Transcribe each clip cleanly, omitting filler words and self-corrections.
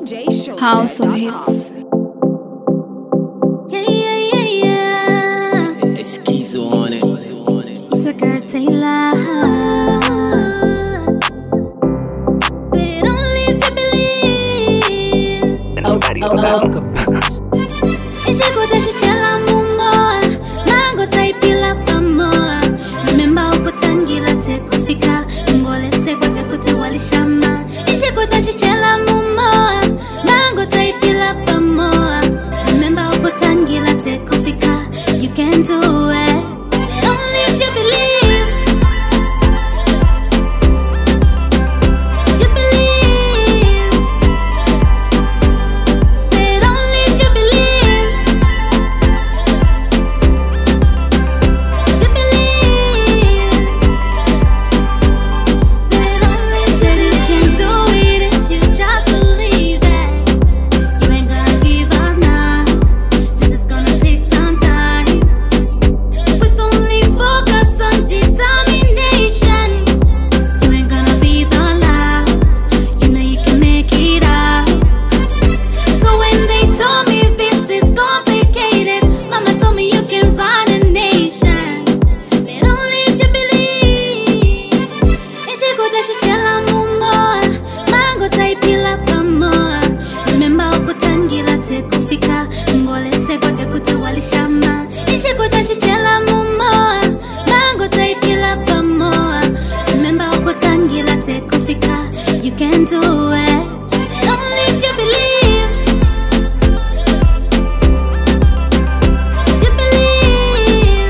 DJ Show. House of Hits. It's Kizo on it. It's a girl Taylor. But only if you believe. Alka Beats. Ishikuta shichela mumoa Mango taipila pamoa Remember ukutangila tekufika Ngole seko tekute walishama Ishikuta shichela mumoa Mango taipila pamoa Remember ukutangila tekufika You can do it Only if you believe You believe But only if you believe You believe But only said you can do it if you just believe it You ain't gonna give up now This is gonna take some time With only focus on determination You ain't gonna be the loud You know you can make it out So when they told me this is complicated Mama told me you can run a nation But only if you believe Ishikuta shichela mumoa Mango taipila pamoa Remember ukutangila tekufika Ngole seko tekute walishama Ishikuta shichela mumoa Mango taipila pamoa Remember ukutangila tekufika You can do it Only if you believe You believe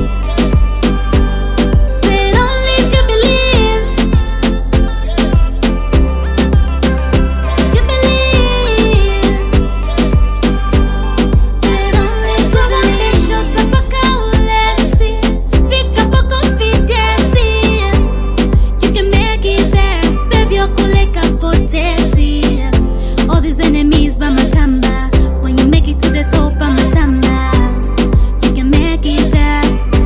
But only if you believe You believe But only if you believe Shosa paka ulesi Vika po confidence You can make it there Baby okuleka poteti All these enemies by my kamba When you make it to the top by my tamba You can make it there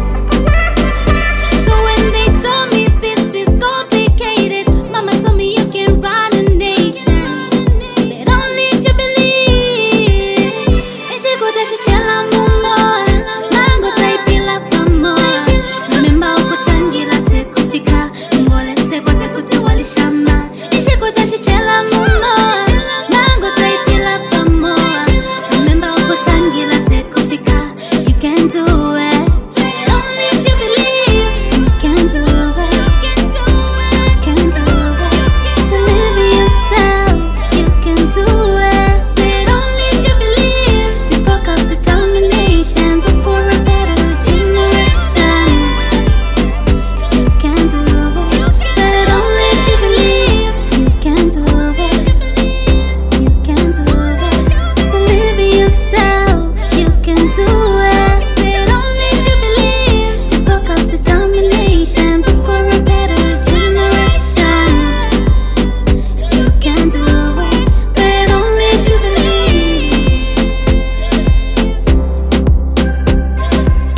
So when they told me this is complicated Mama told me you can run a nation But only if you believe Ishikuta shichela mumoa Mango taipila pamoa Remember ukutangila tekufika Ngole seko tekute walishama Ishikuta shichela mumoa Mango taipila pamoa Remember ukutangila tekufika You can do it Only if you believe You can do it Can do it Believe in yourself You can do it But only if you believe Just focus determination Look for a better generation You can do it But only if you believe You can do it You can do it Believe in yourself You can do it But only if you believe Just focus determination Look for a better generation You can do it But only if you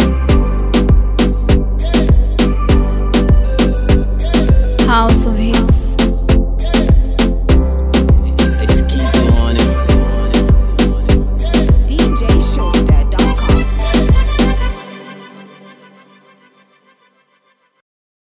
believe House of Hits.